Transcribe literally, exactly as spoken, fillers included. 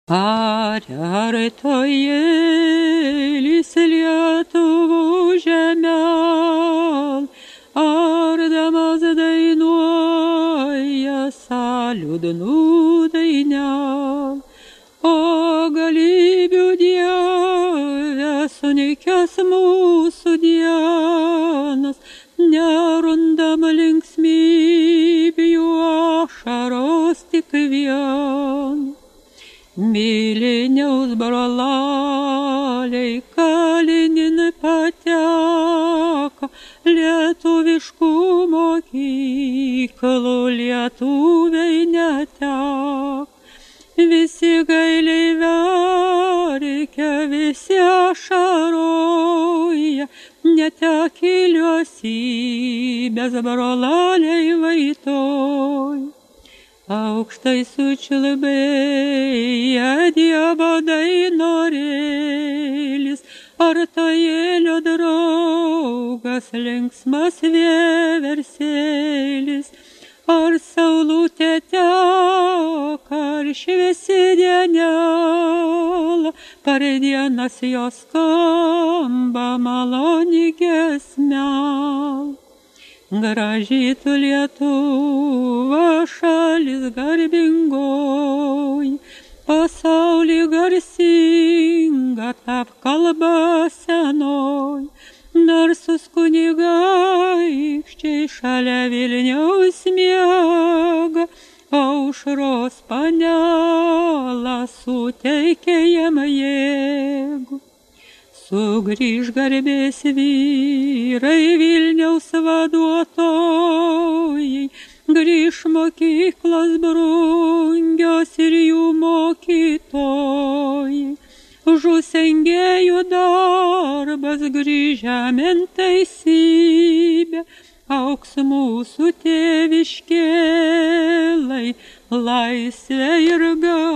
Ar artoje lis Lietuvos žemel, ardamas dainuoja saliūdnų dainel. O galybių Dieve, sunikęs mūsų dienas, nerundam linksmybių, ašaros tik vien. Myliniaus brolaliai kalinin pateko, lietuviškų mokyklų lietuviai netek. Visi gailiai verkia, visi ašaroja, netekę liosybės brolaliai vaitoj. Aukštai sučilbėja Dievo dainorėlis, artojėlio draugas, linksmas vieversėlis. Ar saulutė teka, ar šviesi dienela, per dienas jos skamba maloni giesmel. Graži tu Lietuva, šalis garbingoji, pasaulį garsinga tap kalba senoj. Narsus kunigaikščiai šalia Vilniaus miega, aušros panelą suteikia jam jėgų. Sugrįž garbės vyrai, Vilniaus vaduotojai, grįž mokyklos brungios ir jų mokytojai. Žus engėjų darbas, grįž žemėn teisybė, auks mūsų tėviškėlai, laisvė ir garbė.